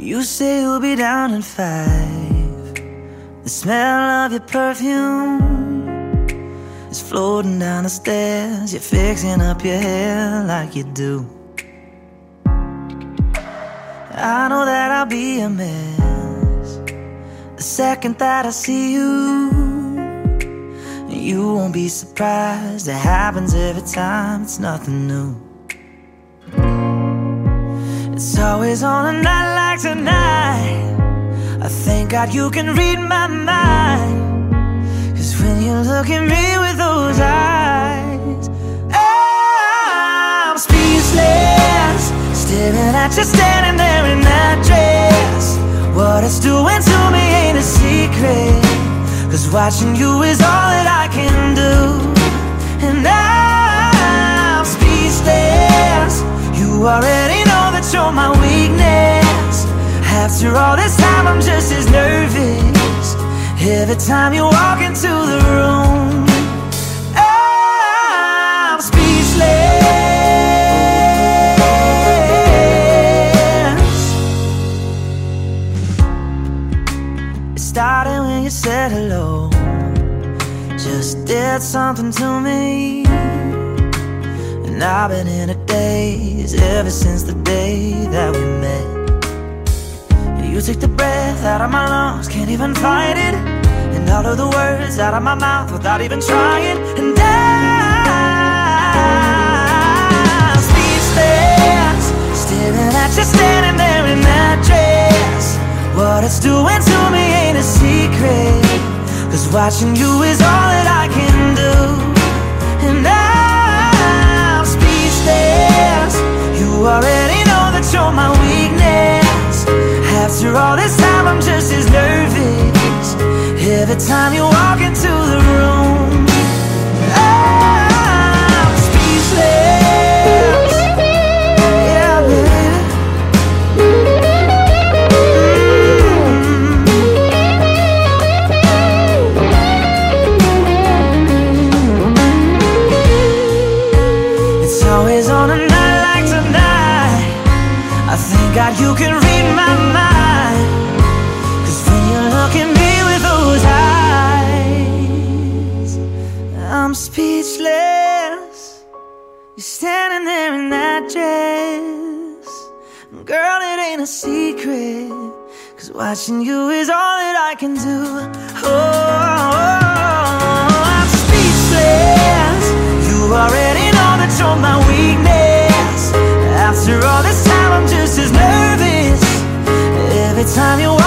You say you'll be down in 5. The smell of your perfume is floating down the stairs. You're fixing up your hair like you do. I know that I'll be a mess the second that I see you. You won't be surprised, it happens every time, it's nothing new. It's always on a night like tonight. I thank God you can read my mind, 'cause when you look at me with those eyes, I'm speechless, staring at you standing there in that dress. What it's doing to me ain't a secret, 'cause watching you is all that I can do. And I'm speechless. You already know that you're my weakness. After all this time I'm just as nervous every time you walk into the room. I'm speechless. It started when you said hello, just did something to me. And I've been in a daze ever since the day that we met. You took the breath out of my lungs, can't even fight it, and all of the words out of my mouth without even trying. And I'm speechless, staring at you standing there in that dress. What it's doing to me ain't a secret, 'cause watching you is all that I can do. And I'm speechless. You already know that you're my weakness. After all this time I'm just as nervous every time you walk into the room. I'm speechless. Yeah, baby. It's always on a night like tonight. I thank God you can read my mind, 'cause when you look at me with those eyes, I'm speechless. You're standing there in that dress. Girl, it ain't a secret, 'cause watching you is all that I can do. Oh, I'm speechless. You already know that you're my weakness. After all this time I'm just as nervous every time you